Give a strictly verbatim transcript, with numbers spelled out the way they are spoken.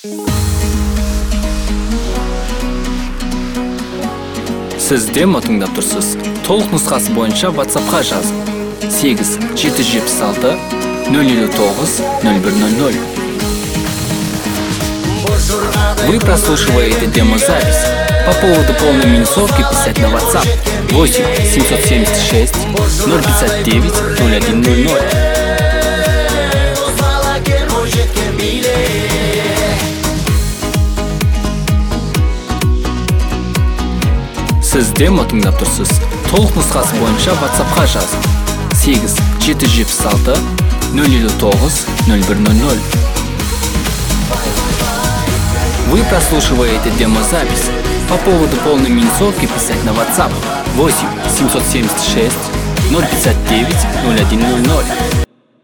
Сіз демо тыңдап тұрсыз. Толық нұсқасы бойынша WhatsApp-қа жазып сегіз жеті жүз жетпіс алты нөл елу тоғыз нөл бір нөл нөл. Вы прослушиваете демозапись. По поводу полной минусовки писать на WhatsApp восемь семьсот семьдесят шесть ноль пятьдесят девять ноль один ноль ноль. Сіз демо тыңдап тұрсыз. Толық нұсқасы бойынша WhatsApp-қа жазып сегіз жеті жүз жетпіс алты нөл елу тоғыз нөл бір нөл нөл. Вы прослушиваете демозапись. По поводу полной минусовки писать на WhatsApp восемь семьсот семьдесят шесть ноль пятьдесят девять ноль один ноль ноль.